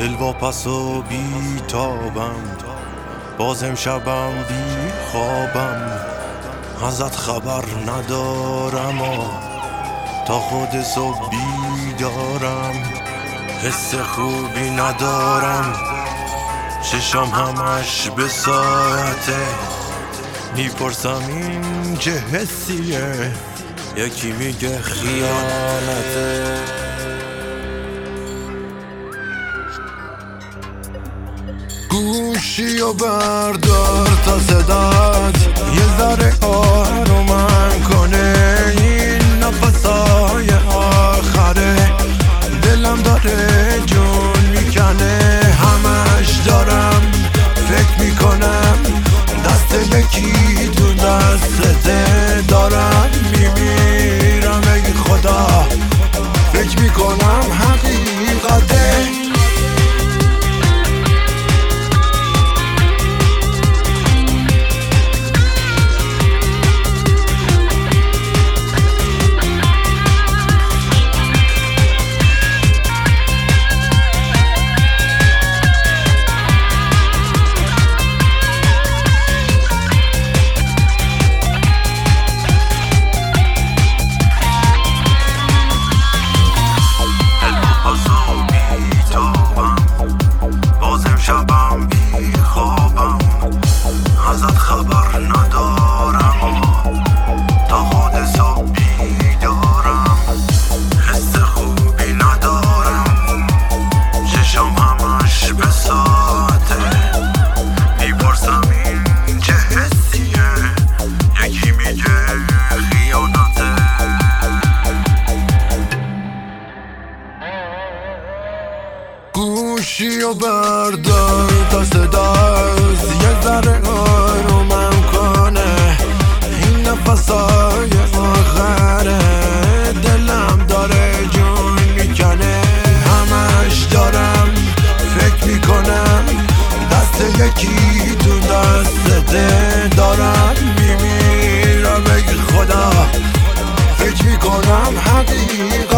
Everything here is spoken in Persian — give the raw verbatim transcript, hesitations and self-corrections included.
دل واپس و بی تابم، باز امشبم بی خوابم، ازت خبر ندارم و تا خود صبح بیدارم. حس خوبی ندارم، چشم همش به ساعته، میپرسم این چه حسیه، یکی میگه خیانته. گوشی و بردار تا صدات یه ذره آرومم کنه، این نفسای آخره دلم داره جون میکنه. همش دارم فکر میکنم دست یکی تو دستته، دارم میمیرم ای خدا، فکر میکنم حقیقته. شبم بی خوابم، ازت خبر ندارم تا خود صبح بیدارم. حس خوبی ندارم، چشم همش به ساعته، میپرسم این چه حسیه، یکی میگه خیانته. گوشی و بردار تا صداز یه ذره آرومم کنه، این نفسای آخره دلم داره جون میکنه. همش دارم فکر میکنم دست یکی تو دستته، دارم میمیرم ای خدا، فکر میکنم حقیقت